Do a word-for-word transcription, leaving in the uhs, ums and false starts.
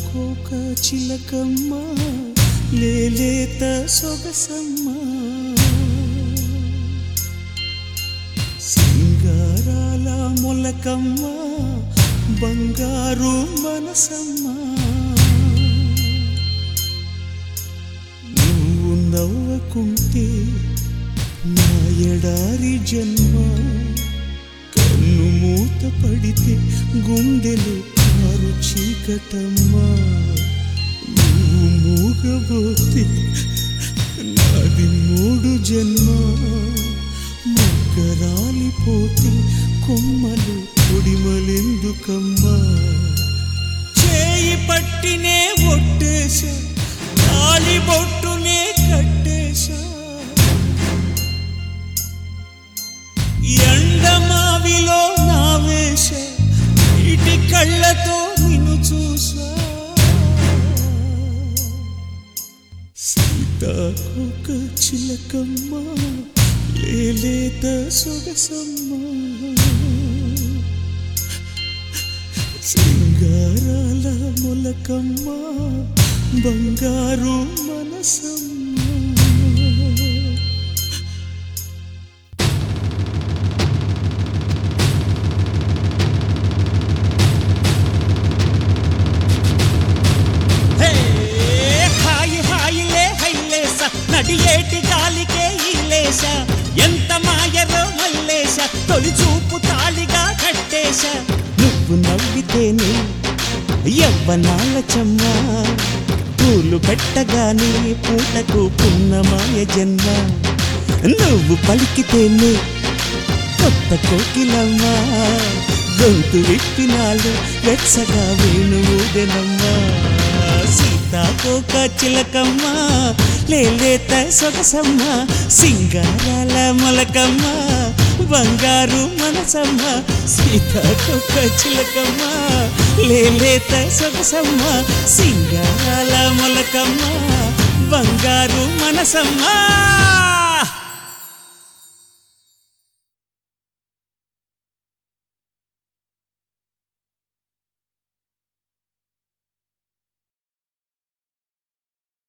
సీతాకోక చిలకమ్మ లేలేత సొగసమ్మ సింగారాల మొలకమ్మ బంగారు మనసమ్మ నువ్వు నవ్వకుంటే నా ఎడారి జన్మ కన్ను మూత పడితే గుండెలు కారు చీకటమ్మా నువ్వు మూగబోతే నాది మూడు జన్మ మొగ్గరాలిపోతే కొమ్మలు కొడిమలెందుకమ్మా చేయి పట్టినే ఒట్టేశా తాళి బొట్టునే కట్టేశా ఎండమావిలో నా వేష ఇటి కళ్ళతో నిన్ను చూసా సీతాకోక చిలకమ్మ లేలేత సొగసమ్మ సింగారాల మొలకమ్మ బంగారు మనసమ్మ నడియేటి గాలికే ఈలేశ ఎంత మాయరో మల్లేశ తొలి చూపు తాళిగా కట్టేశ నువ్వు నవ్వితేనే యవ్వనాల చెమ్మ పూలు పెట్టగానే పూటకు పున్నమాయ జన్మ నువ్వు పలికితేనే కొత్త కోకిలమ్మ గొంతు విప్పినాలు వెచ్చగా వేణువుదెనమ్మా సీతాకోక చిలకమ్మ లేలేత సొగసమ్మ సింగారాల మొలకమ్మ బంగారు మనసమ్మ సీతాకోక చిలకమ్మ లేలేత సొగసమ్మ సింగారాల మొలకమ్మ బంగారు మనసమ్మ